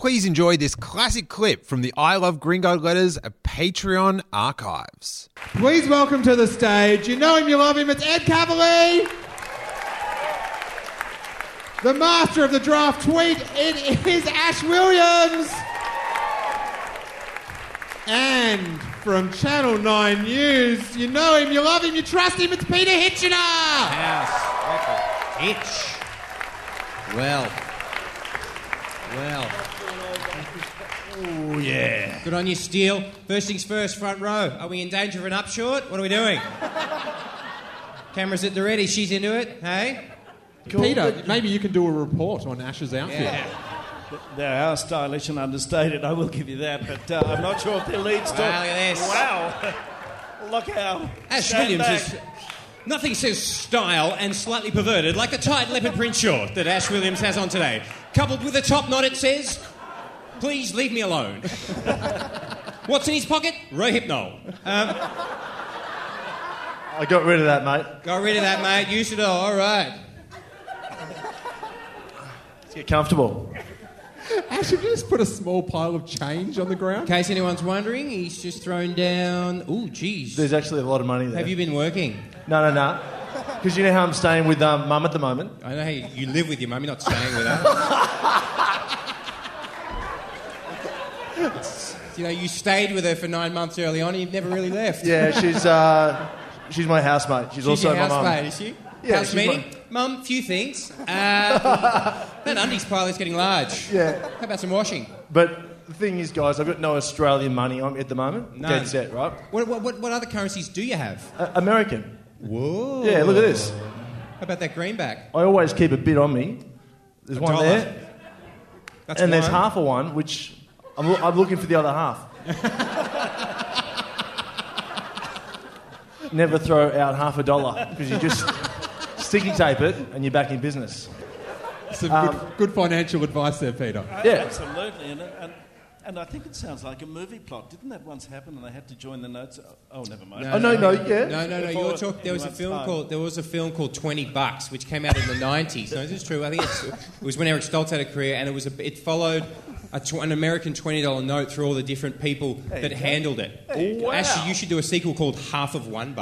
Please enjoy this classic clip from the I Love Gringo Letters Patreon archives. Please welcome to the stage, you know him, you love him, it's Ed Cavalier. The master of the draft tweet, it is Ash Williams. And from Channel 9 News, you know him, you love him, you trust him, it's Peter Hitchener. House. Hitch. Well. Oh, yeah. Good on you, Steele. First things first, front row. Are we in danger of an upshort? What are we doing? Camera's at the ready. She's into it. Hey? Cool. Peter, maybe you can do a report on Ash's outfit. Yeah. They are stylish and understated, I will give you that, but I'm not sure if their lead story... Wow, look at this. Wow. Look how... Ash Williams is... Nothing says style and slightly perverted like the tight leopard print short that Ash Williams has on today. Coupled with a top knot, it says, please leave me alone. What's in his pocket? Rohypnol. I got rid of that, mate. Got rid of that, mate. Used it all right. Let's get comfortable. Ash, have you just put a small pile of change on the ground? In case anyone's wondering, he's just thrown down... Ooh, geez. There's actually a lot of money there. Have you been working? No. Because you know how I'm staying with Mum at the moment? I know how you live with your mum, you're not staying with her. You know, you stayed with her for 9 months early on and you've never really left. Yeah, she's my housemate. She's also your my mum. housemate, is she? Yeah, House meeting? Mum, few things. That undies pile is getting large. Yeah. How about some washing? But the thing is, guys, I've got no Australian money on at the moment. None. Dead set, right? What other currencies do you have? American. Whoa. Yeah, look at this. How about that greenback? I always keep a bit on me. There's one $1. there. That's and one. there's half of one, which I'm looking for the other half. Never throw out $50 because you just sticky tape it and you're back in business. Some good financial advice there, Peter. Yeah. Absolutely, and I think it sounds like a movie plot. Didn't that once happen and they had to join the notes? Oh, never mind. No. Yeah. No. You're talking. There was a film called $20, which came out in the 90s. No, this is true. I think it was when Eric Stoltz had a career, and it followed an American $20 note through all the different people that handled it. Wow. Actually, you should do a sequel called Half of $1.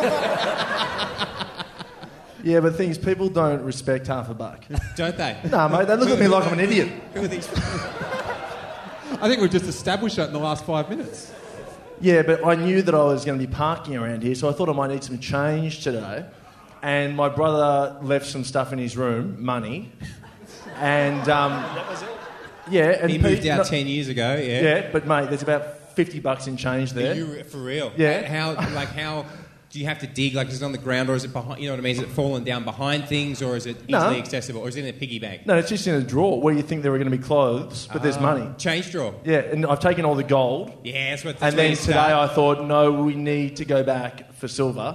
Yeah, but the thing is, people don't respect $50. Don't they? No, mate, they look at me like I'm an idiot. Who are these? I think we've just established that in the last 5 minutes. Yeah, but I knew that I was going to be parking around here, so I thought I might need some change today. And my brother left some stuff in his room, money. And, That was it? yeah. And He moved out 10 years ago, yeah. Yeah, but, mate, there's about $50 in change there. You, for real? Yeah. How do you have to dig? Like, is it on the ground or is it behind? You know what I mean? Is it fallen down behind things or is it easily accessible? Or is it in a piggy bank? No, it's just in a drawer where you think there were going to be clothes, but there's money. Change drawer. Yeah, and I've taken all the gold. Yeah, that's And where then you today start. I thought, no, we need to go back for silver.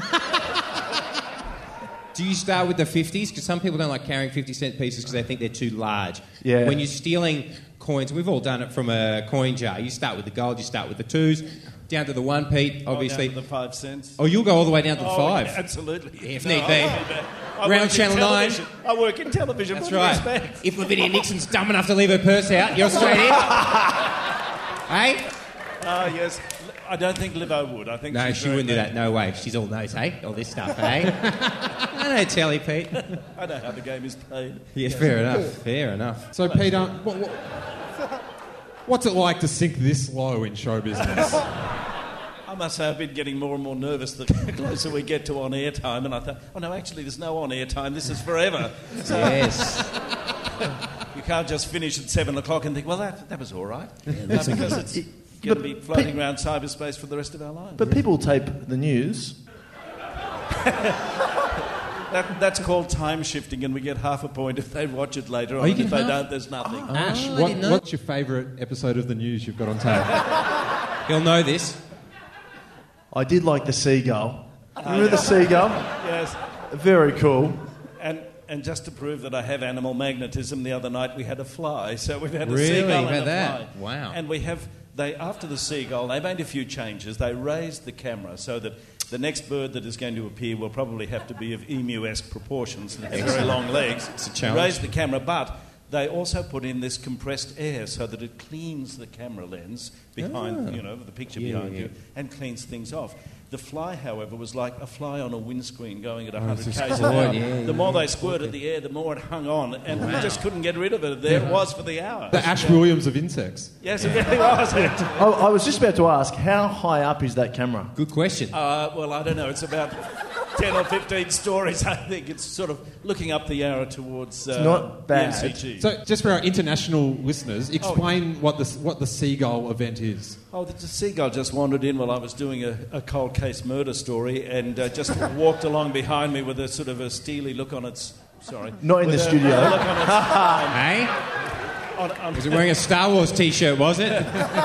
Do you start with the 50s? Because some people don't like carrying 50-cent pieces because they think they're too large. Yeah. When you're stealing coins, we've all done it from a coin jar. You start with the gold, you start with the 2s, down to the 1, Pete, obviously. Down to the 5 cents. Oh, you'll go all the way down to the 5. Yeah, absolutely. Yeah, if need be. I Round work in Channel 9. television. I work in television. That's what do you right. expect? If Lavinia Nixon's dumb enough to leave her purse out, you're straight in. Hey? Yes. I don't think Livo would. I think No, she's she very wouldn't do bad. that. No way. She's all nose, hey? All this stuff, hey? I know, Telly, Pete. I know how the game is played. Yes, fair enough. Fair enough. So, Peter, what's it like to sink this low in show business? I must say I've been getting more and more nervous the closer we get to on-air time, and I thought, oh no, actually there's no on-air time, this is forever. So Yes. you can't just finish at 7 o'clock and think, well, that was all right. Because it's going to be floating around cyberspace for the rest of our lives. But people tape the news. That's called time shifting, and we get half a point if they watch it later on. you And get if they half? don't, there's nothing. Ash, I didn't know. what's your favourite episode of the news you've got on tape? He'll know this. I did like the seagull. Remember the seagull? Yes. Very cool. And just to prove that I have animal magnetism, the other night we had a fly. So we've had a Really? seagull You've and had a that? fly. Wow. And we have, after the seagull, they made a few changes. They raised the camera so that the next bird that is going to appear will probably have to be of emu-esque proportions and have very long legs. It's a challenge. Raised the camera, but they also put in this compressed air so that it cleans the camera lens behind, the picture behind you, and cleans things off. The fly, however, was like a fly on a windscreen going at 100 k's an hour. The more they squirted the air, the more it hung on, and we just couldn't get rid of it. There it was for the hour. The Ash Williams of insects. Yes, it really was. I was just about to ask, how high up is that camera? Good question. Well, I don't know. It's about 10 or 15 stories, I think. It's sort of looking up the arrow towards not bad. the MCG. So, just for our international listeners, explain what the Seagull event is. Oh, the seagull just wandered in while I was doing a cold case murder story and just walked along behind me with a sort of a steely look on its... Sorry. Not in the studio. Look on its, Hey? Was it wearing a Star Wars T-shirt, was it?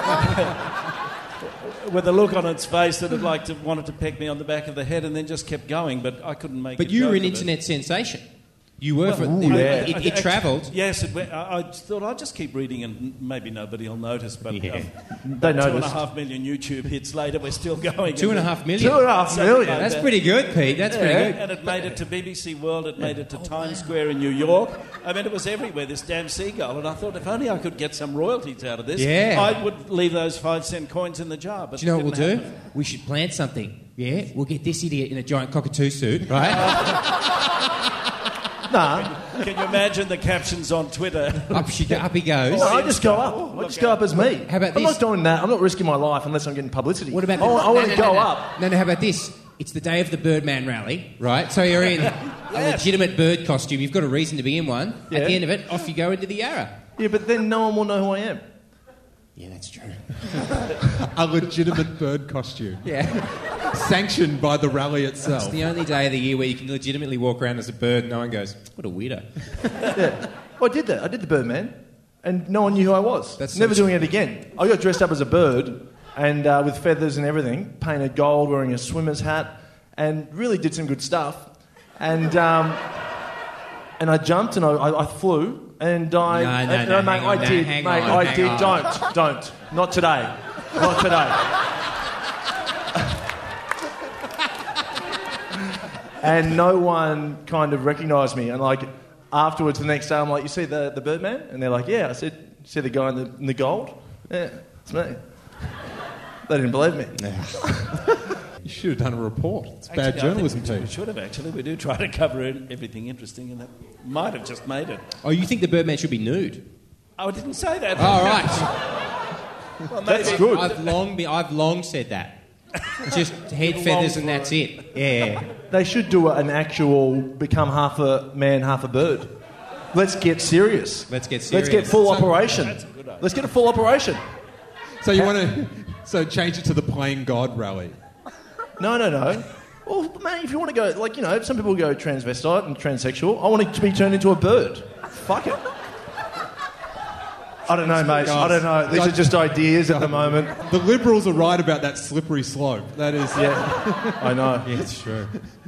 with a look on its face that it wanted to peck me on the back of the head and then just kept going, but I couldn't make it. But you were go an with internet sensation. You were. yeah. It travelled. Yes, I thought I'd just keep reading and maybe nobody will notice, but They 2.5 million YouTube hits later, we're still going. 2.5 million. 2.5 million. That's pretty good, Pete. That's pretty good. And it made it to BBC World, it made it to Times Square in New York. I mean, it was everywhere, this damn seagull. And I thought, if only I could get some royalties out of this, I would leave those 5-cent coins in the jar. But do you know what we'll do? We should plant something. Yeah? We'll get this idiot in a giant cockatoo suit, right? Nah. Can you imagine the captions on Twitter? Up he goes. No, I just go up. I just go up as me. How about I'm this? not doing that. I'm not risking my life unless I'm getting publicity. What about I want to go up. No, how about this? It's the day of the Birdman rally, right? So you're in a legitimate bird costume. You've got a reason to be in one. Yeah. At the end of it, off you go into the Yarra. Yeah, but then no one will know who I am. Yeah, that's true. A legitimate bird costume. Yeah. Sanctioned by the rally itself. It's the only day of the year where you can legitimately walk around as a bird and no one goes, what a weirdo. Yeah. Well, I did that. I did the Birdman, and no one knew who I was. That's Never so doing it again. I got dressed up as a bird and with feathers and everything, painted gold, wearing a swimmer's hat, and really did some good stuff. And I jumped and I flew. And I did. Don't. Not today. Not today. And no one kind of recognised me. And like afterwards, the next day, I'm like, "You see the Birdman?" And they're like, "Yeah." I said, "See the guy in the gold? Yeah, it's me." They didn't believe me. You should have done a report. It's bad journalism, We Pete. should have actually. We do try to cover everything interesting, and that might have just made it. Oh, you think the Birdman should be nude? Oh, I didn't say that. All right. Well, That's good. I've long said that. Just head feathers and that's it. Yeah. They should do an actual become half a man, half a bird. Let's get serious. Let's get serious. Let's get full operation. Let's get a full operation. So you want to change it to the Playing God rally? No. Well, mate, if you want to go, some people go transvestite and transsexual. I want it to be turned into a bird. Fuck it. I don't know, mate. I don't know. These are just ideas at the moment. The Liberals are right about that slippery slope. That is... Yeah, I know. Yeah, it's true.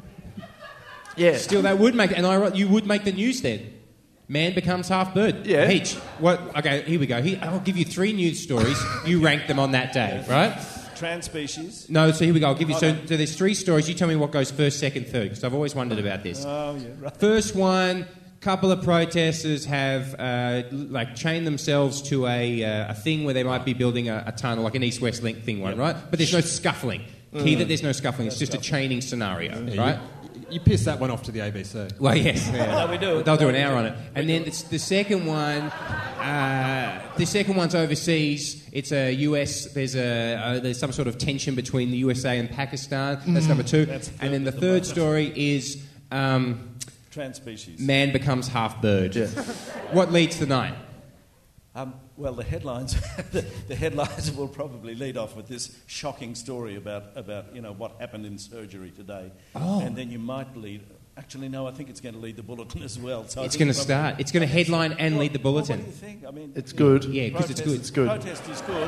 Yeah. Still, that would make... And you would make the news then. Man becomes half bird. Yeah. Peach. What? Okay, here we go. I'll give you 3 news stories. You rank them on that day, right? Trans species. No, so here we go. I'll give you... So there's 3 stories. You tell me what goes first, second, third, because I've always wondered about this. Oh, yeah, right. First one... couple of protesters have chained themselves to a thing where they might be building a tunnel, like an East-West Link thing one, right? But there's no scuffling. Key that there's no scuffling. It's just a chaining scenario, right? You pissed that one off to the ABC. Well, yes. No, we do. They'll do an hour on it. And then the second one... the second one's overseas. It's a US... There's some sort of tension between the USA and Pakistan. That's number 2. And then the third story is... Trans species. Man becomes half bird. Yeah. What leads the night? Well, the headlines the headlines will probably lead off with this shocking story about what happened in surgery today. Oh. And then you might lead... Actually, no, I think it's going to lead the bulletin as well. So it's going to start. It's going to headline and lead the bulletin. What do you think? I mean, it's good. Yeah, because it's good. It's good. Protest is good,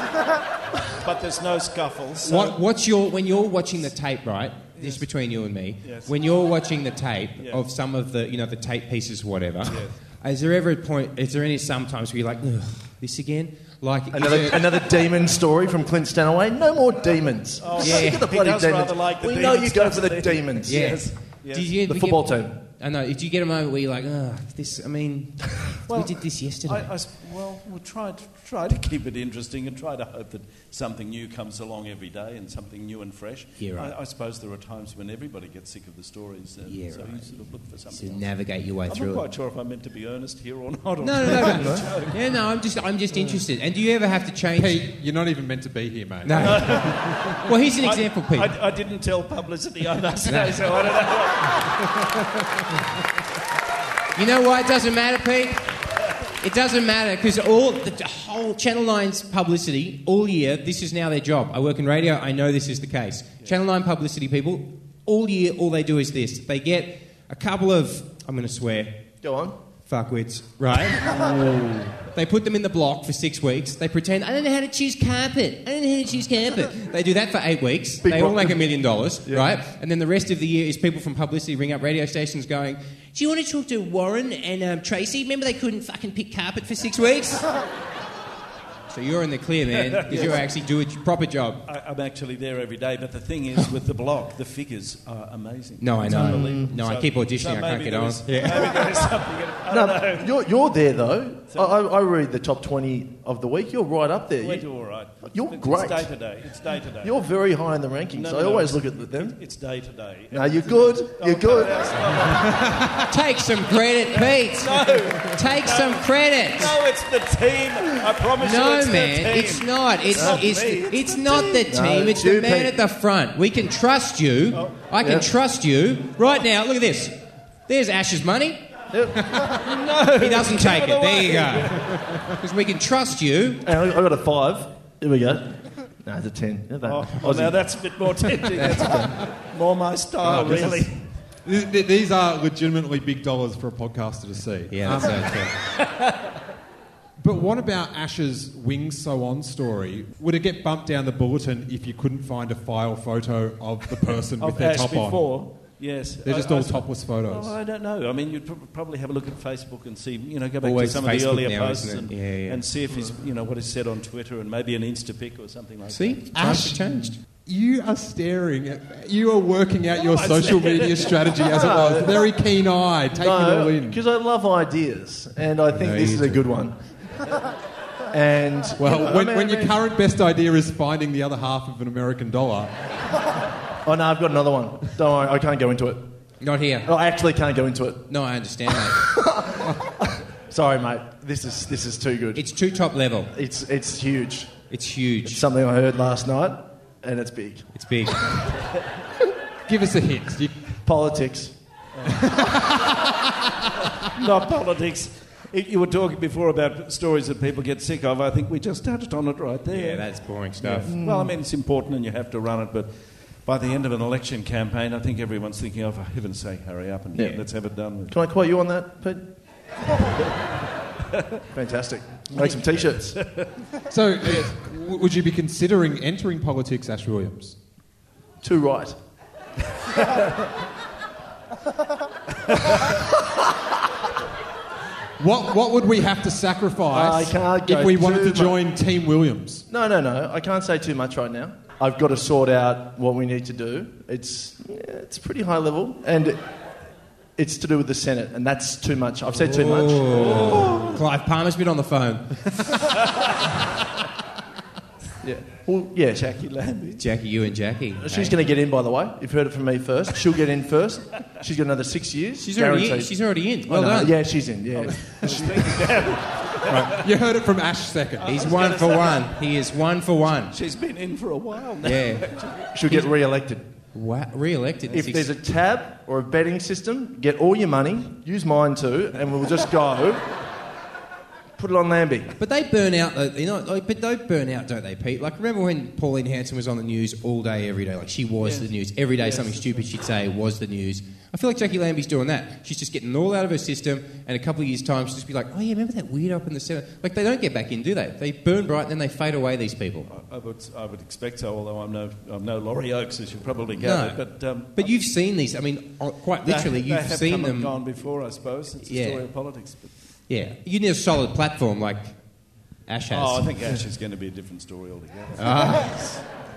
but there's no scuffle. So When you're watching the tape, right? This is between you and me. Yes. When you're watching the tape of some of the the tape pieces, or whatever. Is there ever a point? Is there any sometimes where you're like, ugh, this again? Like another demon story from Clint Stanaway. No more demons. Oh, yeah, the bloody does demons. rather like the we demons, know you go for the demons. Yes. The football team. I know. Did you get a moment where you're like, this? I mean, Well, we did this yesterday. We'll try to keep it interesting and try to hope that something new comes along every day and something new and fresh. Yeah, right. I suppose there are times when everybody gets sick of the stories, and Yeah, so right. you sort of look for something To else. navigate your way I'm through not it. quite sure if I'm meant to be earnest here or not. Or No. Yeah, no. I'm just interested. And do you ever have to change? Pete, you're not even meant to be here, mate. No. Well, here's an example, Pete. I didn't tell publicity, I must say, so I don't know. You know why it doesn't matter, Pete? It doesn't matter because the whole Channel 9's publicity all year, this is now their job. I work in radio, I know this is the case. Yeah. Channel 9 publicity people, all year, all they do is this. They get a couple of, I'm going to swear, Go on. fuckwits, right? They put them in the block for 6 weeks. They pretend, I don't know how to choose carpet. They do that for 8 weeks. They all make $1 million, right? And then the rest of the year is people from publicity ring up radio stations going, do you want to talk to Warren and Tracy? Remember they couldn't fucking pick carpet for 6 weeks? So you're in the clear, man, because you actually do a proper job. I'm actually there every day, but the thing is, with the block, the figures are amazing. No, I It's know. unbelievable. No, I keep auditioning, I can't maybe get there on. is- Maybe there is something. I don't know. You're there though. I read the top 20 of the week. You're right up there. We do all right. You're It's great. day to day. It's day to day. You're very high in the rankings. No, I no, always it's- look at them. It's day to day. No, you're good. You're good. Take some credit, Pete. No. Take some credit. No, it's the team. I promise you, No, it's man, the team. it's not. It's not me, it's not the team. No, it's you, the man Pete. at the front. We can trust you. I can trust you. Right now, look at this. There's Ash's money. No, He doesn't take it. give There away. you go. Because we can trust you. And I got a 5. Here we go. No, it's a 10. Oh, now that's a bit more tempting. That's more my style, this really. These are legitimately big dollars for a podcaster to see. Yeah, that's okay. But what about Ash's Wings So On story? Would it get bumped down the bulletin if you couldn't find a file photo of the person with Of their Ash top on? before, yes. They're just all topless photos. Oh, I don't know. I mean, you'd probably have a look at Facebook and see, go back Always to some of Facebook the earlier now, posts isn't it? and see if he's, what is said on Twitter and maybe an Instapic or something like See? that. Times have changed. You are staring at... You are working out your social media strategy as it was. Very keen eye, taking it all in. because I love ideas, and I think No, this you is a do. good one. And Well, when your current best idea is finding the other half of an American dollar... oh no, I've got another one. Don't worry, I can't go into it. Not here. Oh, I actually can't go into it. No, I understand that. Sorry, mate. This is too good. It's too top level. It's huge. It's huge. It's something I heard last night, and it's big. It's big. Give us a hint. Politics. Not politics. You were talking before about stories that people get sick of. I think we just touched on it right there. Yeah, that's boring stuff. Well, I mean, it's important and you have to run it, but by the end of an election campaign, I think everyone's thinking, oh, for heaven's sake, hurry up and let's have it done with. Can I quote you on that, Pete? Fantastic. Make some T-shirts. So, would you be considering entering politics, Ash Williams? Too right. What would we have to sacrifice I can't go if we wanted too to much. join Team Williams? No. I can't say too much right now. I've got to sort out what we need to do. It's pretty high level, and it's to do with the Senate, and that's too much. I've said too much. Clive Palmer's been on the phone. Yeah. Well, yeah. Jackie Lambie. Jackie, you and Jackie. She's going to get in, by the way. You've heard it from me first. She'll get in first. She's got another 6 years. She's already in. guaranteed. She's already in. I Well know. done. Yeah, she's in. Yeah. Right. You heard it from Ash second. He's 1 for 1. He is 1 for 1. She's been in for a while now. Yeah. She'll get re-elected. Re-elected. If there's a tab or a betting system, get all your money, use mine too, and we'll just go. Put it on Lambie. But they burn out, but they burn out, don't they, Pete? Like, remember when Pauline Hanson was on the news all day, every day? Like, she was the news. Every day something stupid she'd say was the news. I feel like Jackie Lambie's doing that. She's just getting it all out of her system, and a couple of years' time, she'll just be like, oh, yeah, remember that weirdo up in the Senate? Like, they don't get back in, do they? They burn bright, and then they fade away, these people. I would expect so, although I'm no Laurie Oakes, as you probably gathered. But you've seen these. I mean, quite literally, they you've have seen come them. and gone before, I suppose. It's a story of politics. But Yeah. You need a solid platform like Ash has. I think Ash is going to be a different story altogether.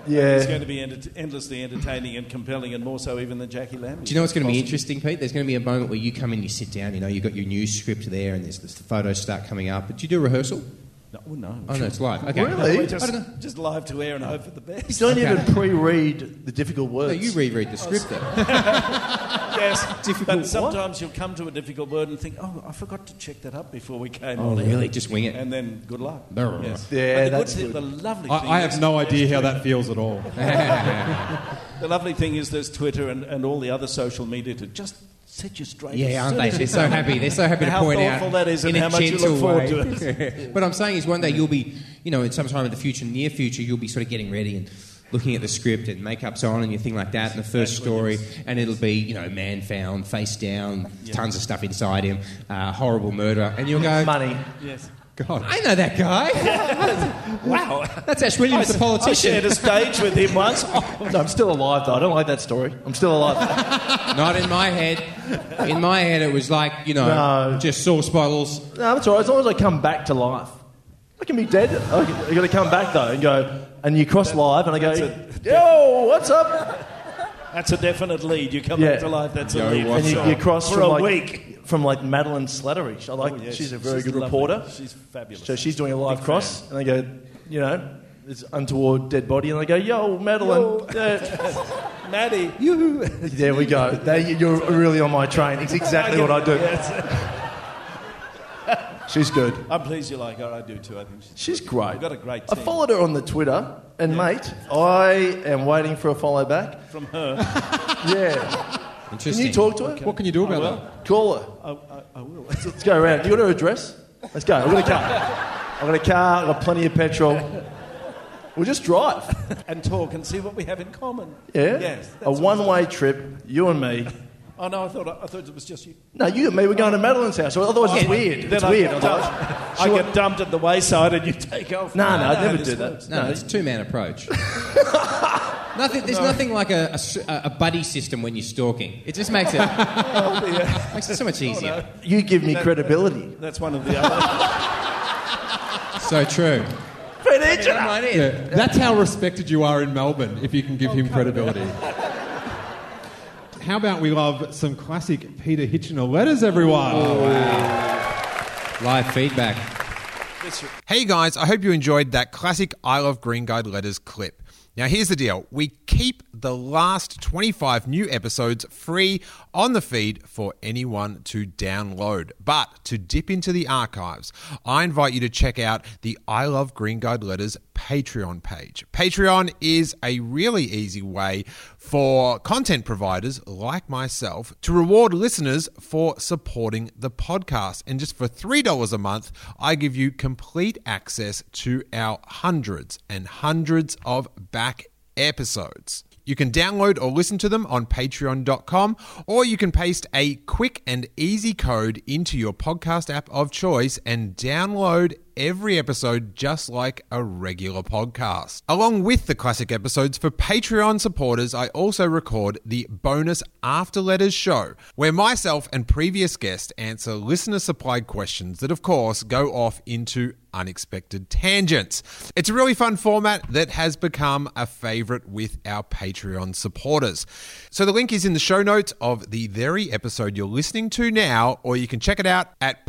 Yeah. It's going to be endlessly entertaining and compelling, and more so even than Jackie Lambie. Do you know what's going to be interesting, Pete? There's going to be a moment where you come in, you sit down, you've got your news script there, and there's the photos start coming up. But do you do a rehearsal? No, well, no. Oh, no, it's live. Okay. Really? We're just live to air and hope for the best. You don't even pre-read the difficult words. No, you reread the script though. Yes, Difficult but what? sometimes you'll come to a difficult word and think, oh, I forgot to check that up before we came Oh, on. really? air. Just wing it. And then good luck. No. Yes. Yeah, But that's the good. The lovely thing I is- have no idea how that feels at all. The lovely thing is there's Twitter and all the other social media to just set you straight. Yeah, aren't they? They're so happy. They're so happy to How point out thoughtful that is and in how a much you gentle look forward way. to it. What I'm saying is one day you'll be, in some time in the future, near future, you'll be sort of getting ready and looking at the script and makeup's on and you think like that in the first story, and it'll be, man found, face down, tons of stuff inside him, horrible murder, and you'll go, Money. Yes. God. I know that guy. Wow. That's Ash Williams, the I politician. shared a stage with him once. No, I'm still alive, though. I don't like that story. I'm still alive. Not in my head. In my head, it was like, No. just sauce bottles. No, that's all right. As long as I come back to life. I can be dead. I got to come back, though, and go, and you cross live, and I go, yo, what's up? That's a definite lead. You come Yeah. back to life, that's a Yo, lead. what's And up? you cross For from a week. From Madeline Slattery. I like. Oh, yes. She's a very good lovely. reporter. She's fabulous. So she's doing a live Big cross, fan. and I go, it's untoward dead body, and I go, yo, Madeline. Maddie. There we go. You're really on my train. It's exactly what I do. She's good. I'm pleased you like her. I do too. I think She's great. We've got a great I team. followed her on the Twitter, and mate, I am waiting for a follow back. From her. Yeah. Can Interesting. you talk to her? What can you do about that? Call her. I will. Let's go around. You got her address? Let's go. I've got a car. I've got a car. I've got plenty of petrol. We'll just drive. And talk and see what we have in common. Yeah? Yes. A one-way trip, you and me. Oh, no, I thought it was just you. No, you and me, we're going to Madeline's house. Otherwise it's weird. Then It's I weird. get otherwise. dumped. I get dumped at the wayside and you take off. No, I'd never this do that. works. No, it's a two-man approach. There's nothing like a buddy system when you're stalking. It just makes it makes it so much easier. You give me credibility. That's one of the other. So true. Yeah, that's how respected you are in Melbourne, if you can give him credibility. How about we love some classic Peter Hitchener letters, everyone? Live feedback. Hey guys, I hope you enjoyed that classic I Love Green Guide Letters clip. Now here's the deal. We keep the last 25 new episodes free on the feed for anyone to download. But to dip into the archives, I invite you to check out the I Love Green Guide Letters Patreon page. Patreon is a really easy way for content providers like myself to reward listeners for supporting the podcast. And just for $3 a month, I give you complete access to our hundreds and hundreds of back episodes. You can download or listen to them on patreon.com, or you can paste a quick and easy code into your podcast app of choice and download every episode just like a regular podcast. Along with the classic episodes for Patreon supporters, I also record the bonus After Letters show, where myself and previous guests answer listener-supplied questions that, of course, go off into unexpected tangents. It's a really fun format that has become a favorite with our Patreon supporters. So the link is in the show notes of the very episode you're listening to now, or you can check it out at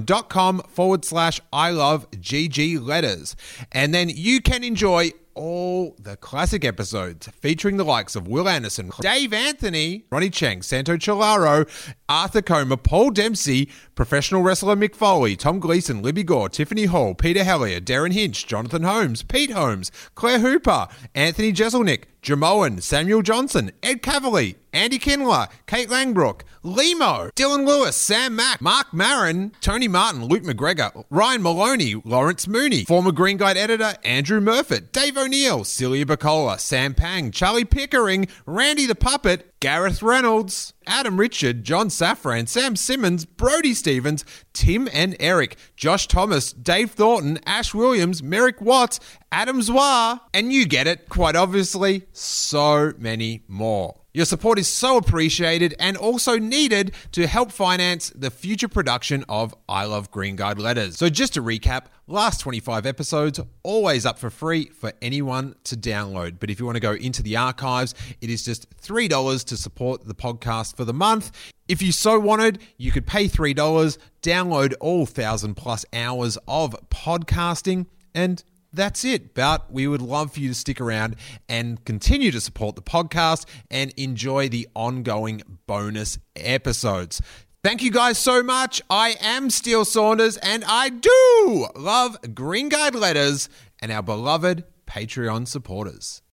patreon.com/I Love GG Letters. And then you can enjoy all the classic episodes featuring the likes of Will Anderson, Dave Anthony, Ronnie Cheng, Santo Cholaro, Arthur Coma, Paul Dempsey, professional wrestler Mick Foley, Tom Gleason, Libby Gore, Tiffany Hall, Peter Hellier, Darren Hinch, Jonathan Holmes, Pete Holmes, Claire Hooper, Anthony Jeselnik, Jamoan, Samuel Johnson, Ed Cavalier, Andy Kindler, Kate Langbrook, Limo, Dylan Lewis, Sam Mack, Mark Marin, Tony Martin, Luke McGregor, Ryan Maloney, Lawrence Mooney, former Green Guide editor Andrew Murfitt, Dave O'Neill, Celia Bacola, Sam Pang, Charlie Pickering, Randy the Puppet, Gareth Reynolds, Adam Richard, John Safran, Sam Simmons, Brody Stevens, Tim and Eric, Josh Thomas, Dave Thornton, Ash Williams, Merrick Watts, Adam Zwar, and you get it, quite obviously, so many more. Your support is so appreciated and also needed to help finance the future production of I Love Green Guide Letters. So just to recap, last 25 episodes, always up for free for anyone to download. But if you want to go into the archives, it is just $3 to support the podcast for the month. If you so wanted, you could pay $3, download all 1,000+ hours of podcasting, and that's it. But we would love for you to stick around and continue to support the podcast and enjoy the ongoing bonus episodes. Thank you guys so much. I am Steele Saunders, and I do love Green Guide Letters and our beloved Patreon supporters.